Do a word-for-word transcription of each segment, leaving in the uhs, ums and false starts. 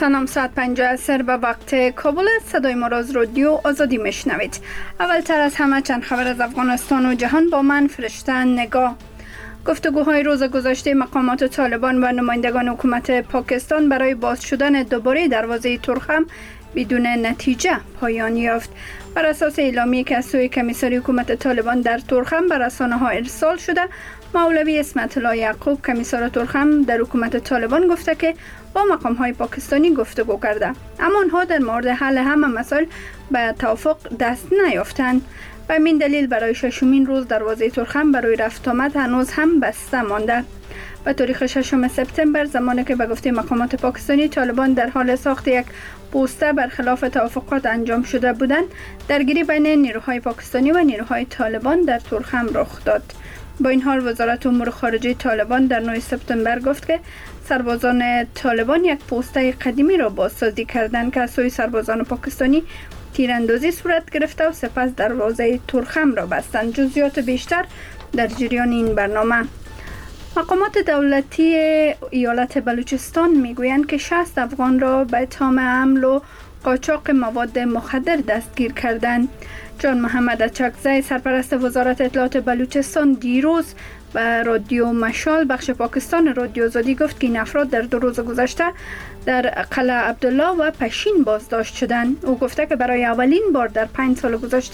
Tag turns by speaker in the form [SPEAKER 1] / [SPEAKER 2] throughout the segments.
[SPEAKER 1] سلام، ساعت پنج عصر به وقت کابل. صدای ما را از رادیو آزادی میشنوید. اول تر از همه چند خبر از افغانستان و جهان با من فرشته نگاه. گفتگوهای روز گذشته مقامات طالبان و نمایندگان حکومت پاکستان برای باز شدن دوباره دروازه ترخم بدون نتیجه پایان یافت. بر اساس اعلامیه‌ای که از سوی کمیسری حکومت طالبان در ترخم به رسانه‌ها ارسال شده، مولوی اسمت الله یعقوب کمیسر ترخم در حکومت طالبان گفته که با مقام‌های پاکستانی گفتگو کرده، اما آنها در مورد حل همه مسائل به توافق دست نیافتند. به همین دلیل برای ششمین روز دروازه ترخم برای رفت آمد هنوز هم بسته مانده. به تاریخ ششم سپتامبر، زمانی که به گفته مقامات پاکستانی طالبان در حال ساخت یک پوسته برخلاف توافقات انجام شده بودند، درگیری بین نیروهای پاکستانی و نیروهای طالبان در ترخم رخ داد. با این حال وزارت امور خارجه طالبان در نه سپتامبر گفت که سربازان طالبان یک پوسته قدیمی را بازسازی کردند که از سوی سربازان پاکستانی تیراندازی صورت گرفته و سپس دروازه ترخم را بستند. جزئیات بیشتر در جریان این برنامه. مقامات دولتی ایالت بلوچستان میگویند که شصت افغان را به اتهام حمل و قاچاق مواد مخدر دستگیر کردند. جان محمد اچکزی، سرپرست وزارت اطلاعات بلوچستان، دیروز به رادیو مشال بخش پاکستان رادیو آزادی گفت که این افراد در دو روز گذشته در قلعه عبدالله و پشین بازداشت شدند. او گفته که برای اولین بار در پنج سال گذشته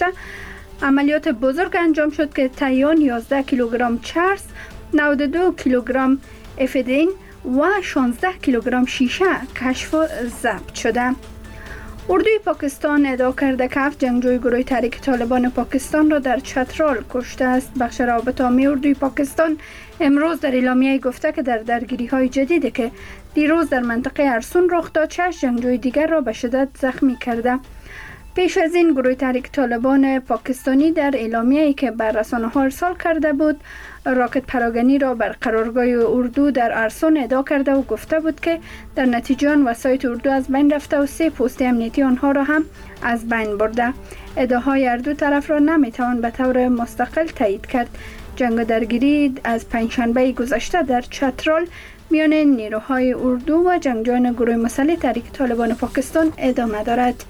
[SPEAKER 1] عملیات بزرگ انجام شد که طیان یازده کیلوگرم چرس، نود و دو کیلوگرم افیدرین و شانزده کیلوگرم شیشه کشف و ضبط شده. اردوی پاکستان ادعا کرده که هفت جنگجوی گروه تحریک طالبان پاکستان را در چترال کشته است. بخش روابط عامه اردوی پاکستان امروز در اعلامیه گفته که در درگیری های جدیدی که دیروز در منطقه ارسون رخ داد، شش جنگجوی دیگر را به شدت زخمی کرده. پیش از این گروه تحریک طالبان پاکستانی در اعلامیه‌ای که بر رسانه‌ها ارسال کرده بود، راکت پراگنی را بر قرارگاه اردو در ارسون ادعا کرده و گفته بود که در نتیجه آن وسایط اردو از بین رفته و سه پست امنیتی آنها را هم از بین برده. ادعاهای هر دو طرف را نمیتوان به طور مستقل تایید کرد. جنگ و درگیری از پنجشنبه گذشته در چترال میان نیروهای اردو و جنگجویان گروه مسلح تحریک طالبان پاکستان ادامه دارد.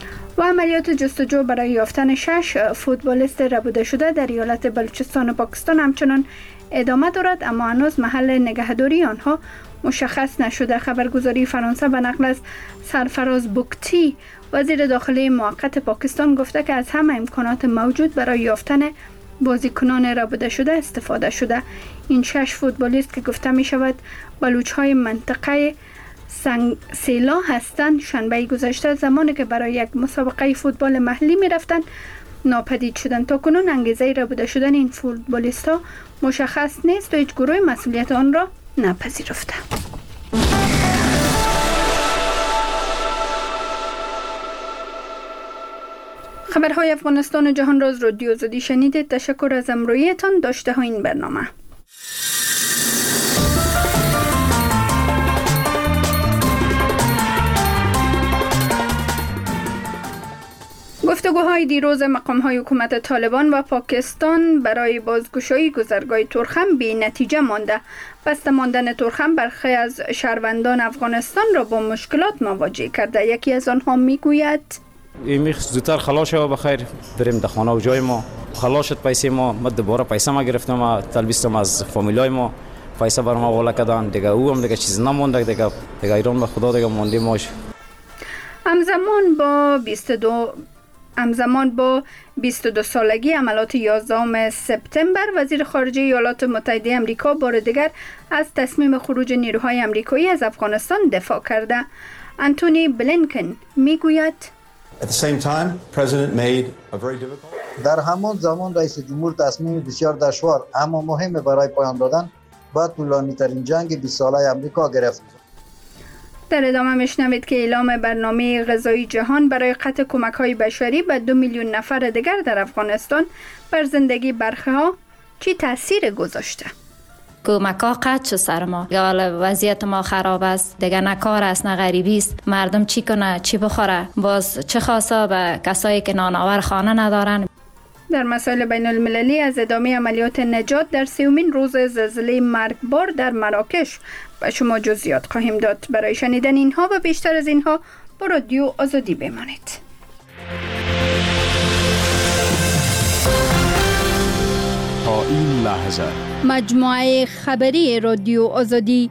[SPEAKER 1] و عملیات جستجو برای یافتن شش فوتبالیست ربوده شده در ایالت بلوچستان و پاکستان همچنان ادامه دارد، اما هنوز محل نگهداری آنها مشخص نشده. خبرگزاری فرانسه به نقل از سرفراز بوکتی، وزیر داخلی موقت پاکستان، گفته که از همه امکانات موجود برای یافتن بازیکنان ربوده شده استفاده شده. این شش فوتبالیست که گفته می شود بلوچ‌های منطقه سنگ سیلا هستند، شنبه گذشته زمانی که برای یک مسابقه فوتبال محلی می رفتند ناپدید شدند. تا کنون انگیزه ربوده شدن این فوتبالیست ها مشخص نیست و هیچ گروه مسئولیت آن را نپذیرفته. خبرهای افغانستان و جهان را از رادیو آزادی شنیدید. تشکر از همراهیتان. داشته ها این برنامه. گفتگوهای دیروز مقام‌های حکومت طالبان و پاکستان برای بازگشایی گذرگاه ترخم بی نتیجه مانده. بسته ماندن ترخم برخی از شهروندان افغانستان را با مشکلات مواجه کرده. یکی از آنها میگوید
[SPEAKER 2] میخ زودتر خلاص شو بخیر بریم در خانه و جای ما. خلاص شد پیسه ما، ما دوباره پیسه ما گرفتم، ما تلبیستم از فامیلای ما، پیسه بر ما والا کردن دیگه. او هم دیگه چیز نمونده دیگه. دیگه ایران به خدا دیگه موندیم ماش.
[SPEAKER 1] همزمان با بیست و دو همزمان با بیست و دو سالگی عملیات یازدهم سپتامبر، وزیر خارجه ایالات متحده آمریکا بار دیگر از تصمیم خروج نیروهای آمریکایی از افغانستان دفاع کرده. انتونی بلینکن میگوید
[SPEAKER 3] در همان زمان رئیس جمهور تصمیم بسیار دشوار اما مهم برای پایان دادن با طولانی ترین جنگ بیست ساله آمریکا گرفت.
[SPEAKER 1] در ادامه میشنوید که اعلام برنامه غذایی جهان برای قطع کمک‌های بشری به دو میلیون نفر دیگر در افغانستان بر زندگی برخی‌ها چی تاثیر گذاشته؟
[SPEAKER 4] کمک‌ها قطع شد سر ما. حالا وضعیت ما خراب است، دیگه نه کار است نه غریبی است. مردم چی کنه چی بخوره؟ باز چه خاصه به کسایی که نانآور خانه ندارن.
[SPEAKER 1] در مسائل بین المللی از ادامه عملیات نجات در سیومین روز زلزله مرگبار در مراکش به شما جزئیات خواهیم داد. برای شنیدن اینها و بیشتر از اینها با رادیو آزادی بمانید.
[SPEAKER 5] تا این لحظه
[SPEAKER 1] مجموعه خبری رادیو آزادی.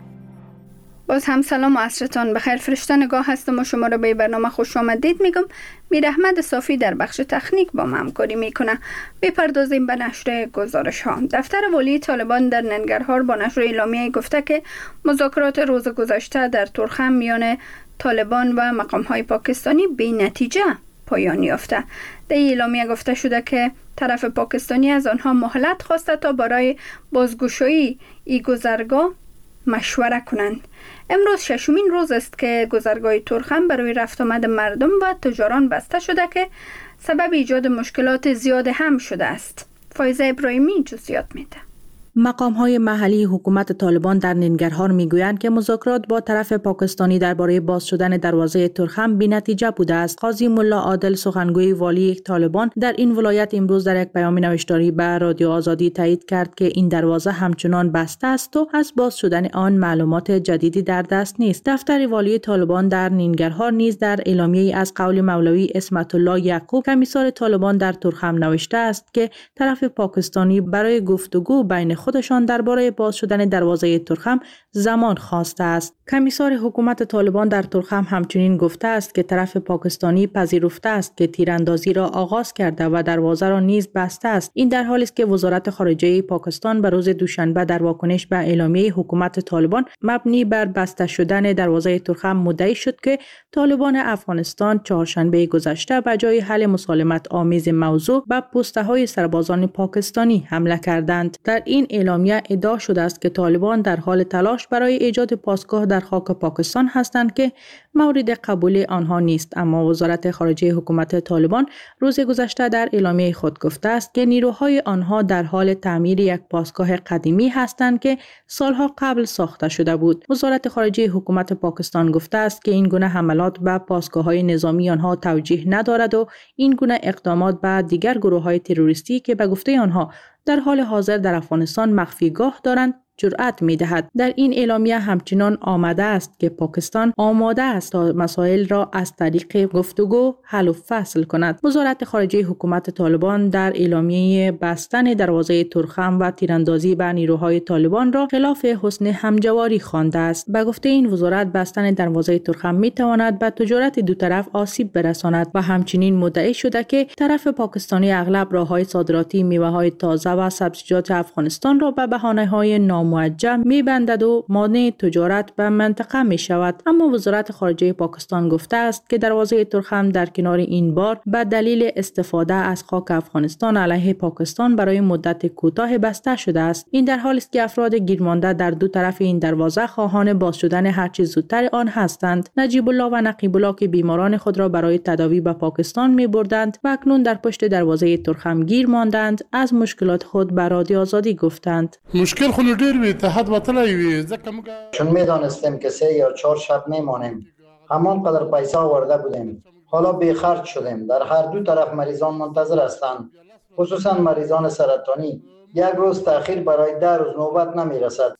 [SPEAKER 1] باز هم سلام و عصرتان بخیر. فرشته نگاه هستم و شما را به برنامه خوش آمدید میگم. میر احمد صافی در بخش تکنیک با ما همکاری میکنه. بپردازیم به نشر گزارش ها. دفتر والی طالبان در ننگرهار با نشر اعلامیه گفته که مذاکرات روز گذشته در تورخم میان طالبان و مقام های پاکستانی بی نتیجه پایان یافته. در اعلامیه گفته شده که طرف پاکستانی از آنها مهلت خواسته تا برای بازگشایی ای گذرگاه مشوره کنند. امروز ششمین روز است که گذرگاه تورخم برای رفت آمد مردم و تجاران بسته شده که سبب ایجاد مشکلات زیاد هم شده است. فایزه ابراهیمی جزئیات میده.
[SPEAKER 6] مقام‌های محلی حکومت طالبان در ننگرهار میگویند که مذاکرات با طرف پاکستانی درباره باز شدن دروازه تورخم بی‌نتیجه بوده است. قاضی ملا عادل سخنگوی والی طالبان در این ولایت امروز در یک پیام نوشتاری به رادیو آزادی تایید کرد که این دروازه همچنان بسته است و از باز شدن آن معلومات جدیدی در دست نیست. دفتر والی طالبان در ننگرهار نیز در اعلامیه‌ای از قول مولوی اسمت الله یعقوب کمیسار طالبان در تورخم نوشته است که طرف پاکستانی برای گفتگو بین خودشان درباره باز شدن دروازه تورخم زمان خواسته است. کمیسار حکومت طالبان در تورخم همچنین گفته است که طرف پاکستانی پذیرفته است که تیراندازی را آغاز کرده و دروازه را نیز بسته است. این در حالی است که وزارت خارجه پاکستان به روز دوشنبه در واکنش به اعلامیه حکومت طالبان مبنی بر بسته شدن دروازه تورخم مدعی شد که طالبان افغانستان چهارشنبه گذشته به جای حل مسالمت آمیز موضوع به پسته‌های سربازان پاکستانی حمله کردند. در این اعلامیه ادعا شده است که طالبان در حال تلاش برای ایجاد پاسگاه در خاک پاکستان هستند که مورد قبول آنها نیست، اما وزارت خارجه حکومت طالبان روز گذشته در اعلامیه خود گفته است که نیروهای آنها در حال تعمیر یک پاسگاه قدیمی هستند که سالها قبل ساخته شده بود. وزارت خارجه حکومت پاکستان گفته است که این گونه حملات به پاسگاه‌های نظامی آنها توجیه ندارد و این گونه اقدامات به دیگر گروه‌های تروریستی که به گفته آنها در حال حاضر در افغانستان مخفیگاه دارند جرأت می‌دهد. در این اعلامیه همچنان آمده است که پاکستان آماده است تا مسائل را از طریق گفتگو حل و فصل کند. وزارت خارجه حکومت طالبان در اعلامیه بستن دروازه تورخم و تیراندازی به نیروهای طالبان را خلاف حسن همجواری خوانده است. به گفته این وزارت بستن دروازه تورخم می‌تواند به تجارت دو طرف آسیب برساند و همچنین مدعی شده که طرف پاکستانی اغلب راه‌های صادراتی میوه‌های تازه و سبزیجات افغانستان را به بهانه‌های نام موجه می‌بندد و مانع تجارت به منطقه می‌شود. اما وزارت خارجه پاکستان گفته است که دروازه تورخم در کنار این بار به دلیل استفاده از خاک افغانستان علیه پاکستان برای مدت کوتاه بسته شده است. این در حالی است که افراد گیرمانده در دو طرف این دروازه خواهان باز شدن هر چه زودتر آن هستند. نجیب الله و نقیب الله که بیماران خود را برای تداوی به پاکستان می‌بردند و اکنون در پشت دروازه تورخم گیر ماندند، از مشکلات خود به رادیو آزادی گفتند.
[SPEAKER 7] مشکل خو ډیر وی ته حد وتلی وی ځکه موږ
[SPEAKER 3] چون میدانستیم که سه یا چهار شب میمانیم، همان قدر پیسه آورده بودیم. حالا بی خرج شدیم. در هر دو طرف مریضان منتظر هستند، خصوصا مریضان سرطانی. یک روز تأخیر برای ده روز نوبت نمی رسد.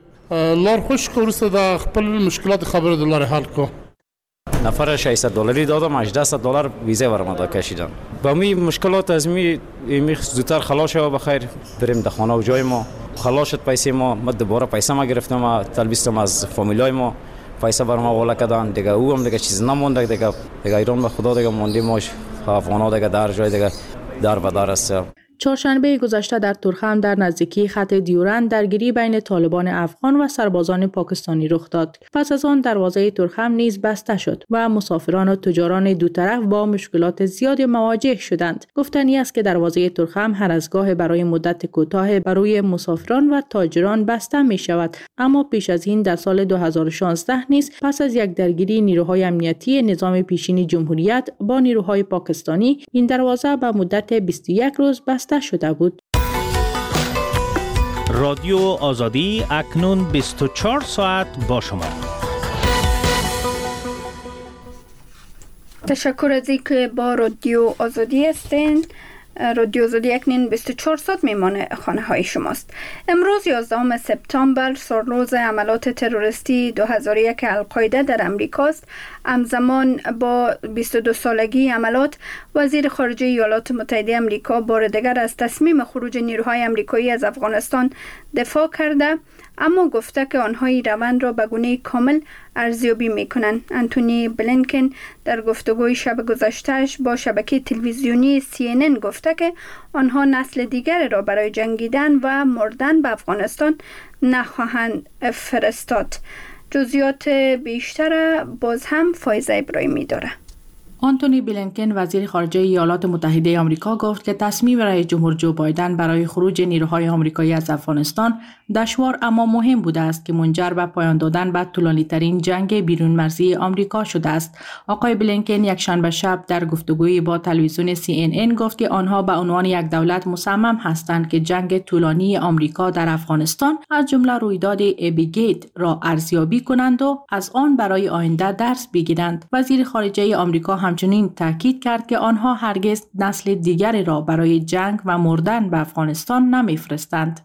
[SPEAKER 7] لار خوش که ورسته د خپل مشکلات خبر د لار حل کو.
[SPEAKER 2] نفر ششصد دلاری دادم، هجده دلار ویزه ورما کشیدن. با می مشکلات از می می زودتر خلاص شو بخیر بریم در خانه و جای ما. خلاص شد پیسه ما، ما دوباره پیسه ما گرفتم، تلبیستم از فامیلای ما. پیسه بر ما والا کردن دیگه، او هم دیگه چیز نمونده دیگه. دیگه ایران به خدا دیگه موندیم ماش. افغانا دیگه در جای دیگه در و در است.
[SPEAKER 6] چهارشنبه گذشته در تورخم در نزدیکی خط دیورند درگیری بین طالبان افغان و سربازان پاکستانی رخ داد. پس از آن دروازه تورخم نیز بسته شد و مسافران و تجاران دو طرف با مشکلات زیادی مواجه شدند. گفتنی است که دروازه تورخم هر از گاه برای مدت کوتاه برای مسافران و تاجران بسته می شود، اما پیش از این در سال دو هزار و شانزده نیز پس از یک درگیری نیروهای امنیتی نظام پیشین جمهوریت با نیروهای پاکستانی این دروازه به مدت بیست و یک روز بسته شده بود.
[SPEAKER 5] رادیو آزادی اکنون بیست و چهار ساعت با شما.
[SPEAKER 1] تشکر از اینکه با رادیو آزادی هستین. رادیو آزادی اکنون بیست و چهار ساعت میمانه خانه های شماست. امروز یازدهم سپتامبر سرروز عملات تروریستی دو هزار و یک القاعده در امریکاست. همزمان با بیست و دو سالگی عملات، وزیر خارجه ایالات متحده امریکا بار دیگر از تصمیم خروج نیروهای امریکایی از افغانستان دفاع کرده، اما گفته که آنها این روند را به گونه کامل ارزیابی میکنند. انتونی بلینکن در گفتگوی شب گذشتهش با شبکه تلویزیونی سی ان ان گفته که آنها نسل دیگر را برای جنگیدن و مردن به افغانستان نخواهند فرستاد. جزئیات بیشتر باز هم فایزه ابراهیمی داره.
[SPEAKER 6] آنتونی بلینکن وزیر خارجه ایالات متحده آمریکا گفت که تصمیم رئیس جمهور جو بایدن برای خروج نیروهای آمریکایی از افغانستان دشوار اما مهم بوده است که منجر به پایان دادن به طولانی‌ترین جنگ بیرون مرزی آمریکا شده است. آقای بلینکن یکشنبه شب در گفتگویی با تلویزیون سی ان ان گفت که آنها به عنوان یک دولت مصمم هستند که جنگ طولانی آمریکا در افغانستان از جمله رویداد ابیگیت را ارزیابی کنند و از آن برای آینده درس بگیرند. وزیر خارجه آمریکا همچنین تاکید کرد که آنها هرگز نسل دیگری را برای جنگ و مردن به افغانستان نمی‌فرستند.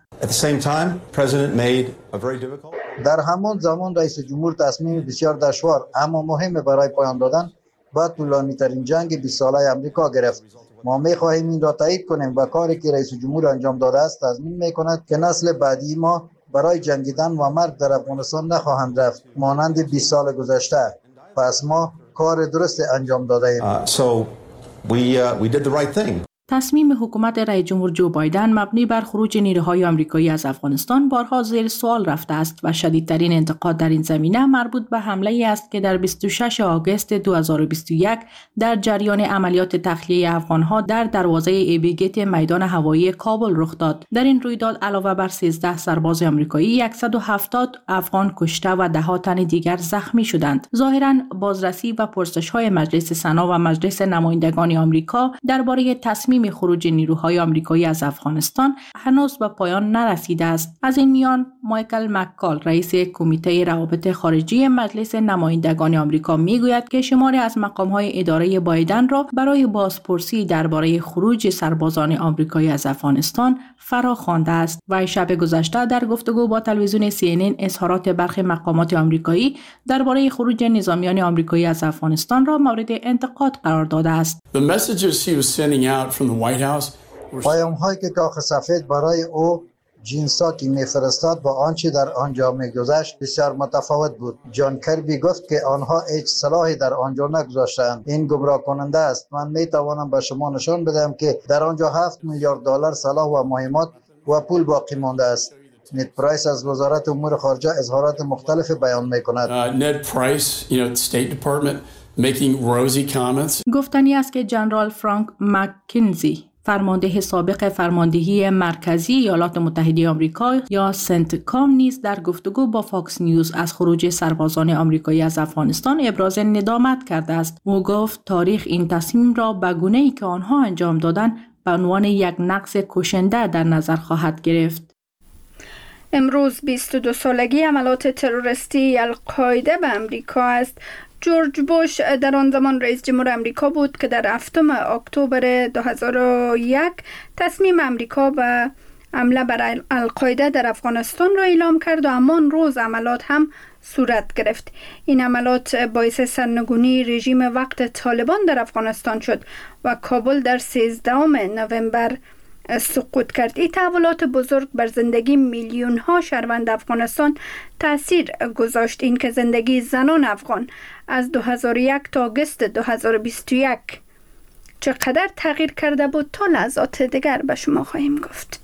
[SPEAKER 3] در همان زمان رئیس جمهور تصمیم بسیار دشوار اما مهم برای پایان دادن با طولانی ترین جنگ بیست ساله امریکا گرفت. ما می خواهیم این را تایید کنیم و کاری که رئیس جمهور انجام داده است تضمین می کند که نسل بعدی ما برای جنگیدن و مرگ در افغانستان نخواهند رفت مانند بیست سال گذشته. پس ما کار درست انجام داده ایم.
[SPEAKER 8] Uh, so we, uh, we did the right thing.
[SPEAKER 6] تصمیم حکومت رئیس جمهور جو بایدن مبنی بر خروج نیروهای آمریکایی از افغانستان بارها زیر سوال رفته است و شدیدترین انتقاد در این زمینه مربوط به حمله ای است که در بیست و شش آگوست دو هزار و بیست و یک در جریان عملیات تخلیه افغانها در دروازه ایبیگیت میدان هوایی کابل رخ داد. در این رویداد علاوه بر سیزده سرباز آمریکایی صد و هفتاد افغان کشته و ده ها تن دیگر زخمی شدند. ظاهراً بازرسی و پرسش‌های مجلس سنا و مجلس نمایندگان آمریکا درباره تصمیم خروج نیروهای آمریکایی از افغانستان هنوز به پایان نرسیده است. از این میان مایکل مککال رئیس کمیته روابط خارجی مجلس نمایندگان آمریکا میگوید که شماری از مقام‌های اداره بایدن را برای بازپرسی درباره خروج سربازان آمریکایی از افغانستان فرا خوانده است. و شب گذشته در گفتگو با تلویزیون سی ان ان اظهارات برخی مقامات آمریکایی درباره خروج نظامیان آمریکایی از افغانستان را مورد انتقاد قرار داده است.
[SPEAKER 3] پیام هایی که کاخ سفید برای او جینساکی میفرستاد با آنچه در آنجا میگذشت بسیار متفاوت بود. جان کربی گفت که آنها هیچ سلاحی در آنجا نگذاشتند. این گمراه کننده است. من میتوانم به شما نشان بدم که در آنجا هفت میلیارد دلار سلاح و مهمات و پول باقی مانده است. نید پرایس از وزارت امور خارجه اظهارات مختلف بیان میکند.
[SPEAKER 9] نید پرایس، you know, State Department making rosy comments.
[SPEAKER 6] گفتنی است که جنرال فرانک مککنزی فرمانده سابق فرماندهی مرکزی ایالات متحده آمریکا یا سنتکام نیز در گفتگو با فاکس نیوز از خروج سربازان آمریکایی از افغانستان ابراز ندامت کرده است. او گفت تاریخ این تصمیم را به گونه‌ای که آنها انجام دادند به عنوان یک نقص کشنده در نظر خواهد گرفت.
[SPEAKER 1] امروز بیست و دو سالگی عملات تروریستی القاعده به امریکا است. جورج بوش در آن زمان رئیس جمهور امریکا بود که در هفتم اکتبر دو هزار و یک تصمیم امریکا به حمله بر القاعده در افغانستان را اعلام کرد و همان روز عملات هم صورت گرفت. این عملات باعث سرنگونی رژیم وقت طالبان در افغانستان شد و کابل در سیزدهم نوامبر سقوط کرد. این تحولات بزرگ بر زندگی میلیون ها شهروند افغانستان تاثیر گذاشت. این که زندگی زنان افغان از دو هزار و یک تا آگوست دو هزار و بیست و یک چقدر تغییر کرده بود تا لحظات دیگر به شما خواهیم گفت.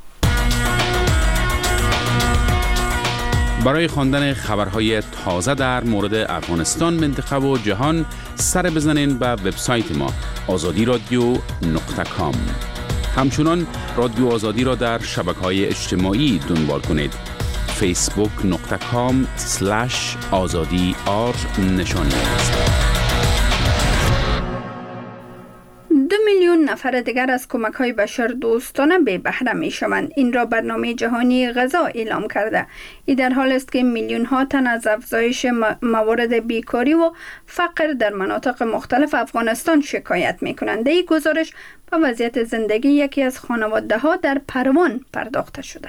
[SPEAKER 10] برای خواندن خبرهای تازه در مورد افغانستان، منطقه و جهان سر بزنین به وبسایت ما آزادی رادیو نقطه کام. همچنان رادیو آزادی را در شبکه‌های اجتماعی دنبال کنید. فیسبوک نقطه کام سلش آزادی آر نشانی است.
[SPEAKER 1] دو میلیون نفر دیگر از کمک‌های بشر دوستانه بی بهره می‌شوند. این را برنامه جهانی غذا اعلام کرده. این در حال است که میلیون ها تن از افزایش موارد بیکاری و فقر در مناطق مختلف افغانستان شکایت می‌کنند. این گزارش و وضعیت زندگی یکی از خانواده ها در پروان پرداخته شده.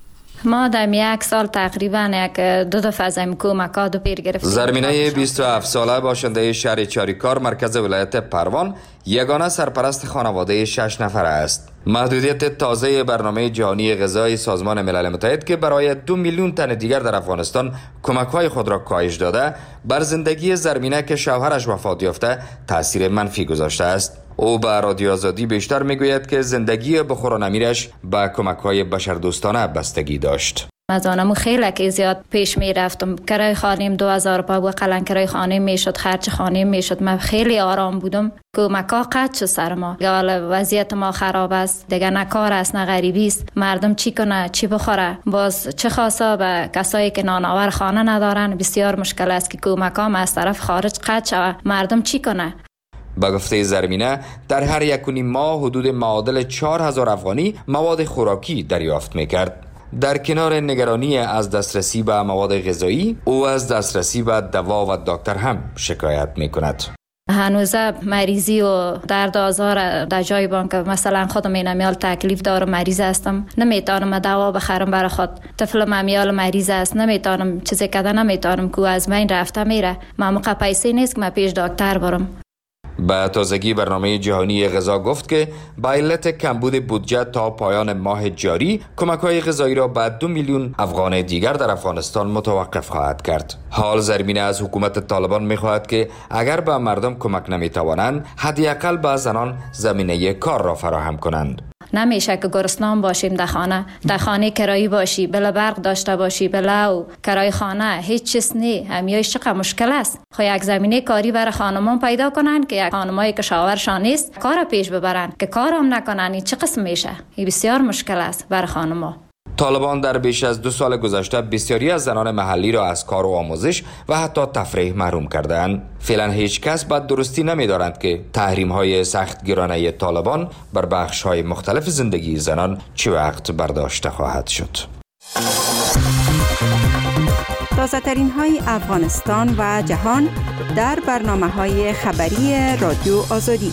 [SPEAKER 4] ما در یک سال تقریبا یک دو دفعه از این کمک‌ها دو پیر گرفتیم.
[SPEAKER 11] زرمینه بیست و هفت ساله باشنده شهر چاریکار مرکز ولایت پروان یگانه سرپرست خانواده شش نفره است. محدودیت تازه برنامه جهانی غذایی سازمان ملل متحد که برای دو میلیون تن دیگر در افغانستان کمک‌های خود را کاهش داده، بر زندگی زرمینه که شوهرش وفات یافته تاثیر منفی گذاشته است. او به رادیو آزادی بیشتر میگوید که زندگی بخور و نمیرش به کمک‌های بشردوستانه بستگی داشت.
[SPEAKER 4] از آنمو خیلی که زیاد پیش می رفتم. کرای خانیم دو هزار روپا و قلن کرای خانه می شد، خرج خانه می شد. من خیلی آرام بودم. کمک‌ها قطع شد سر ما. وضعیت ما خراب است. دیگه نه کار است نه غریبی است. مردم چی کنه، چی بخوره؟ باز چه خاصا به کسایی که نانآور خانه ندارن بسیار مشکل است که کمک‌ها از طرف خارج قطع شود. مردم چی کنه؟
[SPEAKER 11] به گفته زرمینه در هر یک و نیم ماه حدود معادل چهار هزار افغانی مواد خوراکی دریافت میکرد. در کنار نگرانی از دسترسی به مواد غذایی، او از دسترسی به دوا و دکتر هم شکایت میکند.
[SPEAKER 4] هنوزه مریضی و درد آزار در جای بان که مثلا خودم این امیال تکلیف دارم، مریض هستم، نمیتونم دوا بخرم برای خود. طفلم امیال مریض است، نمیتونم چیزی کده، نمیتونم که از من رفته میره. من موقع پیسه نیست که من پیش دکتر برم.
[SPEAKER 11] به تازگی برنامه جهانی غذا گفت که به علت کمبود بودجه تا پایان ماه جاری کمک‌های غذایی را به دو میلیون افغان دیگر در افغانستان متوقف خواهد کرد. حال زرمینه از حکومت طالبان می‌خواهد که اگر به مردم کمک نمی‌توانند، حداقل به زنان زمینه کار را فراهم کنند.
[SPEAKER 4] نمیشه که گرسنان باشیم در خانه، در خانه کرایی باشی، بلا برق داشته باشی، بلا کرای خانه، هیچ چیز نی. همیایش چقدر مشکل است. خو یک زمینه کاری برای خانمان پیدا کنن که یک خانمایی که شاورشان نیست کار پیش ببرن، که کارم نکنن. این چه قسم میشه؟ این بسیار مشکل است برای خانما.
[SPEAKER 11] طالبان در بیش از دو سال گذشته بسیاری از زنان محلی را از کار و آموزش و حتی تفریح محروم کردند. فعلا هیچ کس به درستی نمی‌دارند که تحریم‌های سخت گیرانه طالبان بر بخش‌های مختلف زندگی زنان چه وقت برداشته خواهد شد.
[SPEAKER 12] تازه‌ترین های افغانستان و جهان در برنامه‌های خبری رادیو آزادی.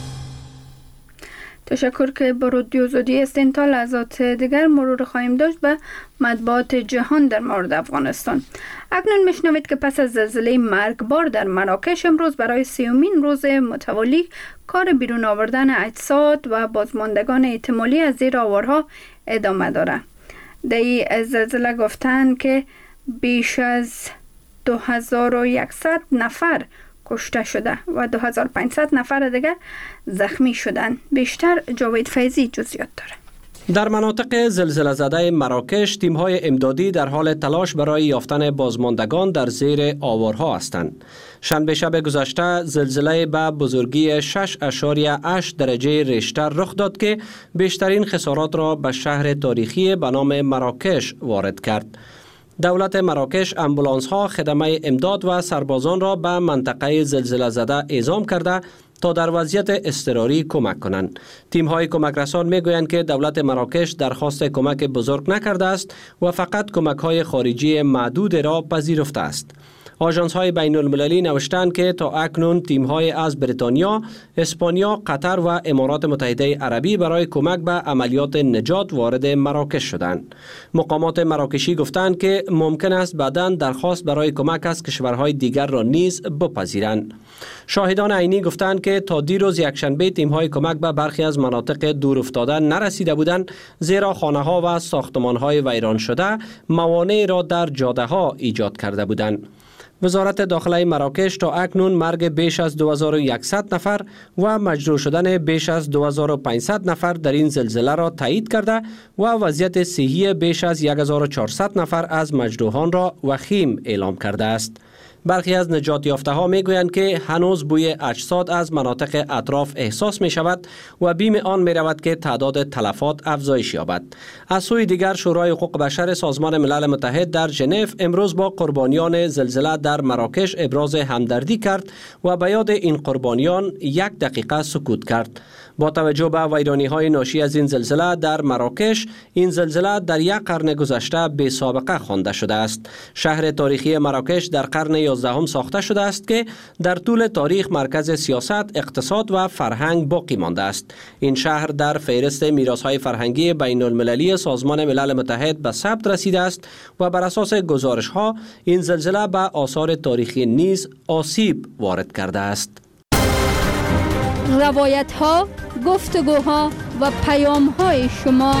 [SPEAKER 1] تشکر که با رادیو آزادی هستین. تا لحظات دیگر مرور خواهیم داشت به مطبوعات جهان در مورد افغانستان. اکنون میشنوید که پس از زلزله مرگبار در مراکش امروز برای سیومین روز متوالی کار بیرون آوردن اجساد و بازماندگان احتمالی از زیر آوارها ادامه داره. در این زلزله گفتن که بیش از دو هزار و صد نفر کشته شده و دو هزار و پانصد نفر دیگر زخمی شدند. بیشتر جاوید فیضی جزئیات داره.
[SPEAKER 13] در مناطق زلزله زده مراکش تیم‌های امدادی در حال تلاش برای یافتن بازماندگان در زیر آوارها هستند. شنبه شب گذشته زلزله به بزرگی شش اشاریه هشت درجه ریشتر رخ داد که بیشترین خسارات را به شهر تاریخی به نام مراکش وارد کرد. دولت مراکش امبولانس ها خدمه امداد و سربازان را به منطقه زلزله زده اعزام کرده تا در وضعیت اضطراری کمک کنند. تیم های کمک رسان می گویند که دولت مراکش درخواست کمک بزرگ نکرده است و فقط کمک های خارجی معدود را پذیرفته است. آژانس های بین المللی نوشتند که تا اکنون تیم های از بریتانیا، اسپانیا، قطر و امارات متحده عربی برای کمک به عملیات نجات وارد مراکش شدند. مقامات مراکشی گفتند که ممکن است بعداً درخواست برای کمک از کشورهای دیگر را نیز بپذیرند. شاهدان عینی گفتند که تا دیروز یکشنبه تیم های کمک به برخی از مناطق دور افتاده نرسیده بودند، زیرا خانه ها و ساختمان های ویران شده موانع را در جاده ها ایجاد کرده بودند. وزارت داخله مراکش تا اکنون مرگ بیش از دو هزار و صد نفر و مجروح شدن بیش از دو هزار و پانصد نفر در این زلزله را تایید کرده و وضعیت صحی بیش از یک هزار و چهارصد نفر از مجروحان را وخیم اعلام کرده است. برخی از نجات یافته ها می گویند که هنوز بوی اجساد از مناطق اطراف احساس می شود و بیم آن می رود که تعداد تلفات افزایش یابد. از سوی دیگر شورای حقوق بشر سازمان ملل متحد در ژنو امروز با قربانیان زلزله در مراکش ابراز همدردی کرد و به یاد این قربانیان یک دقیقه سکوت کرد. با توجه به ویرانی‌های ناشی از این زلزله در مراکش، این زلزله در یک قرن گذشته بی سابقه خوانده شده است. شهر تاریخی مراکش در قرن یازدهم ساخته شده است که در طول تاریخ مرکز سیاست، اقتصاد و فرهنگ باقی مانده است. این شهر در فهرست میراث‌های فرهنگی بین المللی سازمان ملل متحد به ثبت رسیده است و بر اساس گزارش‌ها این زلزله به آثار تاریخی نیز آسیب وارد کرده است.
[SPEAKER 1] روایت‌ها، گفتگوها و پیام‌های شما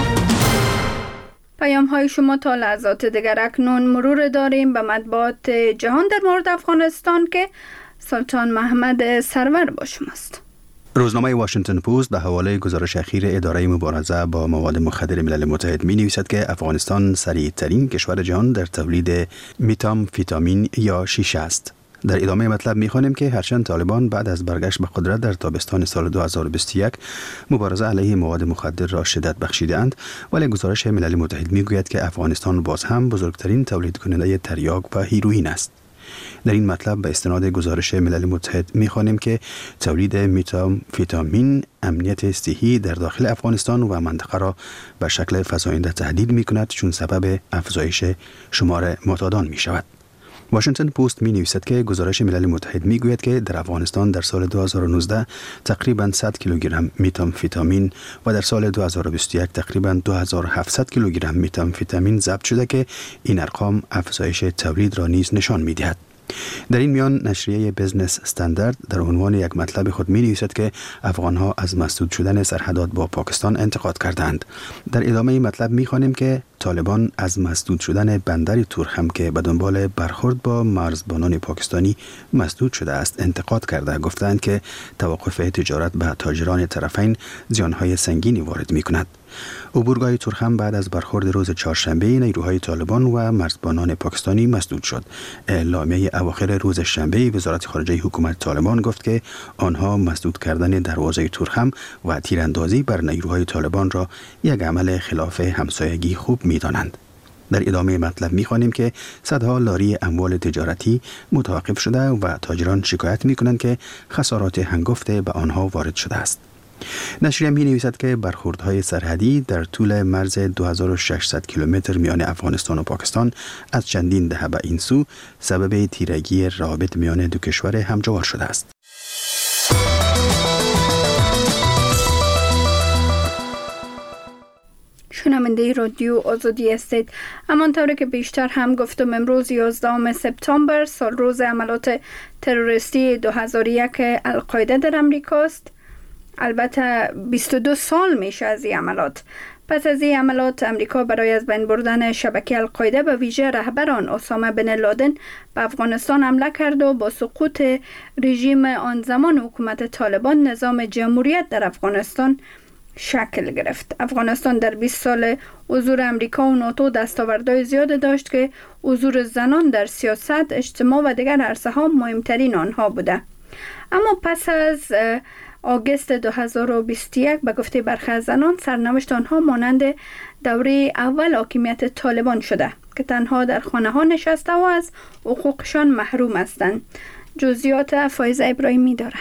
[SPEAKER 1] پیام‌های شما تا لحظات دیگر. اکنون مرور داریم به مطبوعات جهان در مورد افغانستان که سلطان محمد سرور با شماست.
[SPEAKER 14] روزنامه واشنگتن پست به حواله گزارش اخیر اداره مبارزه با مواد مخدر ملل متحد می نویسد که افغانستان سریع ترین کشور جهان در تولید متامفتامین یا شیشه است. در ادامه مطلب می خوانیم که هرچند طالبان بعد از برگشت به قدرت در تابستان سال دو هزار و بیست و یک مبارزه علیه مواد مخدر را شدت بخشیدند، ولی گزارش ملل متحد می گوید که افغانستان باز هم بزرگترین تولید کننده تریاک و هیروئین است. در این مطلب به استناد گزارش ملل متحد می‌خوانیم که تولید متامفتامین امنیت صحی در داخل افغانستان و منطقه را به شکل فزاینده تهدید می‌کند، چون سبب افزایش شمار معتادان می‌شود. واشنگتن پست می نویسد که گزارش ملل متحد می گوید که در افغانستان در سال دو هزار و نوزده تقریباً صد کیلوگرم متامفتامین و در سال دو هزار و بیست و یک تقریباً دو هزار و هفتصد کیلوگرم متامفتامین ضبط شده که این ارقام افزایش تولید را نیز نشان می دهد. در این میان نشریه بزنس استاندارد در عنوان یک مطلب خود می نویسد که افغانها از مسدود شدن سرحدات با پاکستان انتقاد کردند. در ادامه این مطلب می خوانیم که طالبان از مسدود شدن بندر تورخم که به دنبال برخورد با مرزبانان پاکستانی مسدود شده است انتقاد کرده، گفتند که توقف تجارت به تاجران طرفین زیانهای سنگینی وارد می کند. عبورگاه تورخم بعد از برخورد روز چهارشنبه نیروهای طالبان و مرزبانان پاکستانی مسدود شد. اعلامیه اواخر روز شنبه وزارت خارجه حکومت طالبان گفت که آنها مسدود کردن دروازه تورخم و تیراندازی بر نیروهای طالبان را یک عمل خلاف همسایگی خوب می‌دانند. در ادامه مطلب می‌خوانیم که صدها لاری اموال تجارتی متوقف شده و تاجران شکایت می‌کنند که خسارات هنگفته به آنها وارد شده است. نشریه می نویسد که برخوردهای سرحدی در طول مرز دو هزار و ششصد کیلومتر میان افغانستان و پاکستان از چندین دهه به این سو سبب تیرگی روابط میان دو کشور همجوار شده است.
[SPEAKER 1] شنونده رادیو آزادی هستید. همانطور که بیشتر هم گفتم، امروز یازدهم سپتامبر سال روز عملات تروریستی دو هزار و یک القاعده در امریکاست. البته بیست و دو سال میشه از این عملات. پس از این عملات امریکا برای از بین بردن شبکه القاعده به ویژه رهبر آن اسامه بن لادن به افغانستان حمله کرد و با سقوط رژیم آن زمان حکومت طالبان نظام جمهوریت در افغانستان شکل گرفت. افغانستان در بیست سال حضور امریکا و ناتو دستاوردهای زیاد داشت که حضور زنان در سیاست، اجتماع و دیگر عرصه‌ها مهمترین آنها بوده. اما پس از آگوست دو هزار و بیست و یک به گفته برخی از زنان سرنوشت آنها مانند دوره اول حاکمیت طالبان شده که تنها در خانه ها نشسته و از حقوقشان محروم هستند. جزئیات فایزه ابراهیمی داره.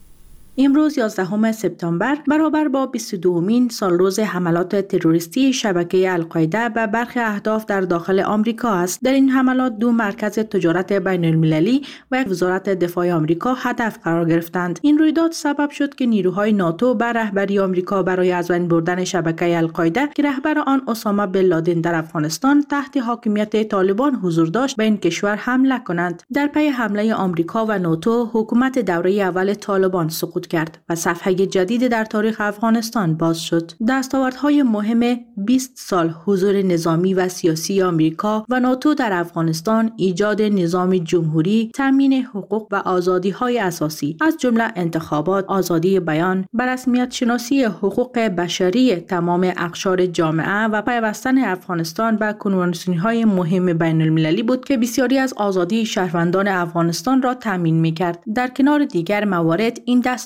[SPEAKER 6] امروز یازدهم سپتامبر برابر با بیست و دومین سال روز حملات تروریستی شبکه القاعده به برخی اهداف در داخل آمریکا است. در این حملات دو مرکز تجارت بین المللی و یک وزارت دفاع آمریکا هدف قرار گرفتند. این رویداد سبب شد که نیروهای ناتو بر رهبری آمریکا برای از بین بردن شبکه القاعده که رهبر آن اسامه بن لادن در افغانستان تحت حاکمیت طالبان حضور داشت به این کشور حمله کنند. در پی حمله آمریکا و ناتو حکومت دوره اول طالبان سقوط کرد و صفحه جدید در تاریخ افغانستان باز شد. دستاوردهای مهم بیست سال حضور نظامی و سیاسی آمریکا و ناتو در افغانستان ایجاد نظام جمهوری، تامین حقوق و آزادی‌های اساسی از جمله انتخابات، آزادی بیان، به رسمیت شناسی حقوق بشری تمام اقشار جامعه و پیوستن افغانستان به کنوانسیون‌های مهم بین المللی بود که بسیاری از آزادی شهروندان افغانستان را تامین می‌کرد. در کنار دیگر موارد این دست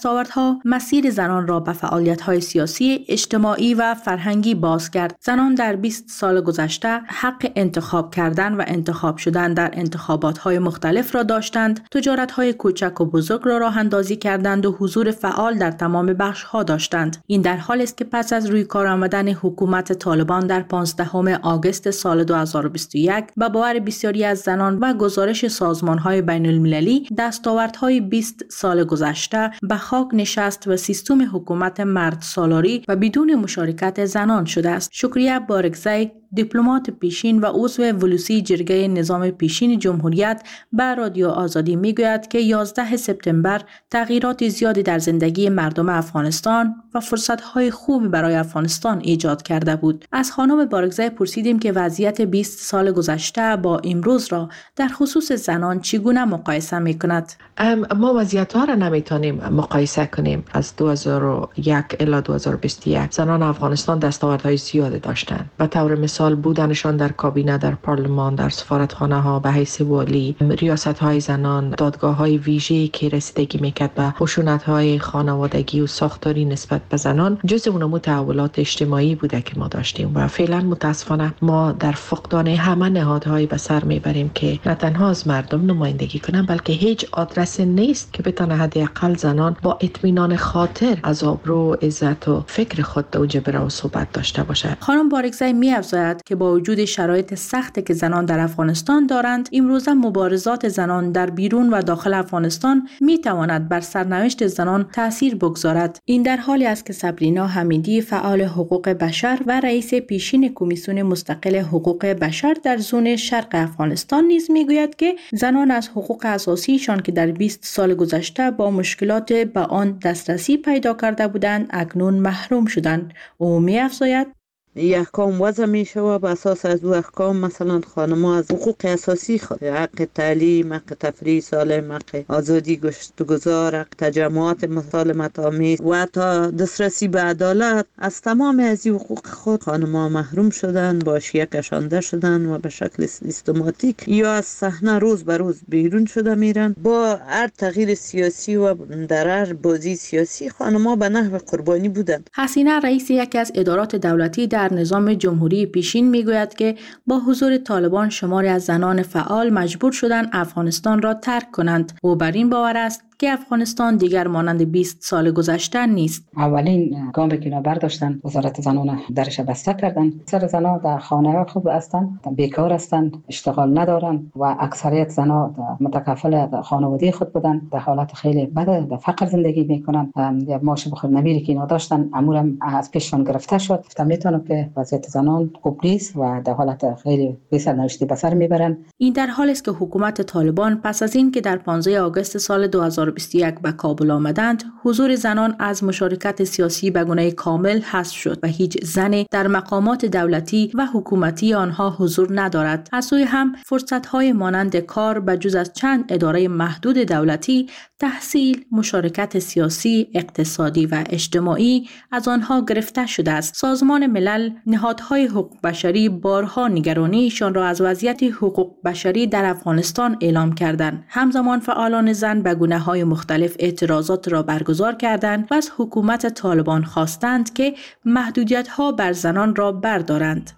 [SPEAKER 6] دستاوردها مسیر زنان را به فعالیت‌های سیاسی، اجتماعی و فرهنگی باز کرد. زنان در بیست سال گذشته حق انتخاب کردن و انتخاب شدن در انتخابات‌های مختلف را داشتند، تجارت‌های کوچک و بزرگ را راه اندازی کردند و حضور فعال در تمام بخش‌ها داشتند. این در حالی است که پس از روی کار آمدن حکومت طالبان در پانزدهم آگوست سال دو هزار و بیست و یک به باور بسیاری از زنان و گزارش سازمان‌های بین‌المللی، دستاوردهای بیست سال گذشته به خاک نشست و سیستم حکومت مرد سالاری و بدون مشارکت زنان شده است. شکریه بارگزی، دیپلمات پیشین و عضو ولوسی جرگه نظام پیشین جمهوریت، به رادیو آزادی میگوید که یازده سپتامبر تغییرات زیادی در زندگی مردم افغانستان و فرصت‌های خوب برای افغانستان ایجاد کرده بود. از خانم بارگزی پرسیدیم که وضعیت بیست سال گذشته با امروز را در خصوص زنان چگونه مقایسه می‌کند.
[SPEAKER 15] ما وضعیت‌ها را نمی‌تونیم مقایسه کنیم. از دو هزار و یک الی دو هزار و بیست و یک زنان افغانستان دستاوردهای زیادی داشتند. به طور مثال بودنشان در کابینه، در پارلمان، در سفارتخانه ها به حیث والی، ریاست های زنان، دادگاه های ویژه‌ای که رسیدگی میکرد به خشونت های خانوادگی و ساختاری نسبت به زنان، جزء اون تحولات اجتماعی بوده که ما داشتیم و فعلا متاسفانه ما در فقدان همه نهادهایی به سر میبریم که نه تنها از مردم نمایندگی کنن، بلکه هیچ آدرس نیست که بتونه حداقل زنان با اطمینان خاطر از آبرو، عزت و فکر خود اوج بره و صحبت داشته باشه.
[SPEAKER 6] خانم بارگزی می‌افزاید که با وجود شرایط سختی که زنان در افغانستان دارند، امروزه مبارزات زنان در بیرون و داخل افغانستان می‌تواند بر سرنوشت زنان تأثیر بگذارد. این در حالی است که صبرینا حمیدی، فعال حقوق بشر و رئیس پیشین کمیسیون مستقل حقوق بشر در زون شرق افغانستان نیز می‌گوید که زنان از حقوق اساسیشان که در بیست سال گذشته با مشکلات به آن دسترسی پیدا کرده بودند، اکنون محروم شدند. او می‌افزاید
[SPEAKER 16] یک احکام وضع می شود، به اساس از او احکام مثلا خانم‌ها از حقوق اساسی خود، حق تعلیم، حق تفریح سالم، حق آزادی گفتگوزار، حق تجمعات مسالمت آمیز و تا دسترسی به عدالت، از تمام از این حقوق خود خانم‌ها محروم شدند، با اشیاء کشانده شدند و به شکل سیستماتیک یا از صحنه روز به روز بیرون شده میرن. با هر تغییر سیاسی و در هر بازی سیاسی خانم‌ها به نحو قربانی بودند.
[SPEAKER 6] حسینه رئیس یکی از ادارات دولتی در نظام جمهوری پیشین میگوید که با حضور طالبان شماری از زنان فعال مجبور شدند افغانستان را ترک کنند. او بر این باور است که افغانستان دیگر مانند بیست سال گذشته نیست.
[SPEAKER 17] اولین گامی که برداشتن وزارت زنان درش بسته کردن. اکثر زنان در خانه خوب هستند، بیکار هستند، اشتغال ندارند و اکثریت زنان متکفل خانواده خود بودند، در حالت خیلی بد در فقر زندگی میکنند. یا معاش بخور نمیری که اینا داشتن امور از پیششان گرفته شد. میتونم که وضعیت زنان خوب نیست و در حالت خیلی بی‌سرنوشتی به سر میبرند.
[SPEAKER 6] این در حالی است که حکومت طالبان پس از این که در پانزدهم آگوست سال دو هزار و بیست و یک به کابل آمدند، حضور زنان از مشارکت سیاسی به گونه کامل حذف شد و هیچ زنی در مقامات دولتی و حکومتی آنها حضور ندارد. از سوی هم فرصت‌های مانند کار به جز از چند اداره محدود دولتی، تحصیل، مشارکت سیاسی، اقتصادی و اجتماعی از آنها گرفته شده است. سازمان ملل، نهادهای حقوق بشری بارها نگرانیشان را از وضعیت حقوق بشری در افغانستان اعلام کردند. همزمان فعالان زن به گونه‌های مختلف اعتراضات را برگزار کردند و از حکومت طالبان خواستند که محدودیت‌ها بر زنان را بردارند.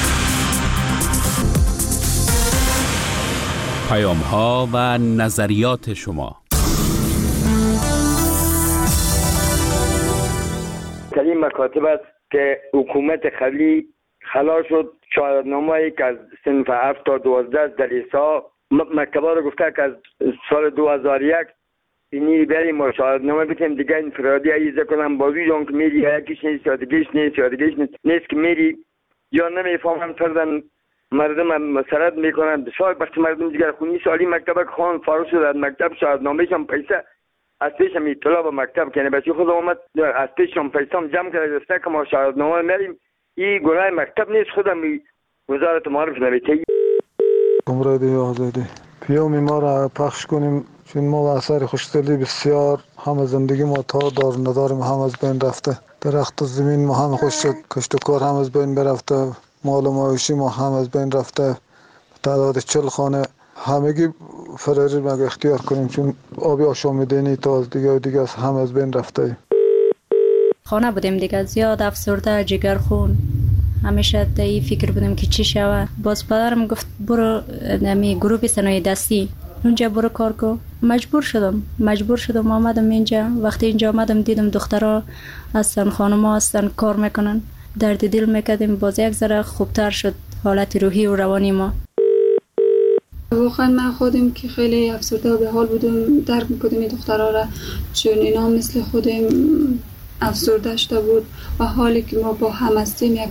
[SPEAKER 10] پیام‌ها و نظریات شما.
[SPEAKER 18] در این مکاتب است که حکومت قبلی خلاص شد شهادتنامه‌ای که از صنف هفت تا دوازده در ایسا مکتبا رو گفته که از سال دو هزار و یک اینی بریم ما شهادتنامه بتیم دیگه انفرادی ایزه کنم با ویژون که میری یکیش نیست یا دیگهش نیست یا دیگهش نیست که میری یا نمیفهمن فردن مردم مسرد میکنن. بسیار وقتی مردم دیگر خونی سالی مکتب خان فارغ شد از مکتب شهادتنامه‌ش هم پیسه از پیشم اطلاع به مکتب کنه بچه خود اومد از پیشم پیسه هم جمع کرده دسته که ما شهادتنامه میریم این گناه مکتب نیست خودم وزارت معارف نویته.
[SPEAKER 19] کمرادی آزادی پیام ما را پخش کنیم چون ما و اثر خوشدلی بسیار هم زندگی ما تا دار نداریم هم از بین رفته، درخت و زمین ما هم خوش شد، کشت و کار هم از بین برفته، مال و معاشی ما هم از بین رفته، تعداد چل خانه همگی فراری مگه اختیار کنیم، چون آبی آشامیدنی تا از دیگه و دیگه از هم از بین رفته.
[SPEAKER 20] خانه بودیم دیگه، زیاد افسرده، جگرخون، همیشه تا این فکر بودیم که چی شود. باز پدرم گفت برو نمی گروه صنایع دستی اونجا برو کار کو. مجبور شدم مجبور شدم آمدم اینجا. وقتی اینجا آمدم دیدم دخترها هستن، خانم‌ها هستن، کار میکنن، درد دل میکردیم. باز یک ذره خوبتر شد حالت روحی و روانی ما.
[SPEAKER 21] واقعا من خودم که خیلی افسرده و به حال بودم، درک میکردم این دخترها را، چون اینا مثل خودم افسرده شده بود و حالی که ما با هم هستیم یک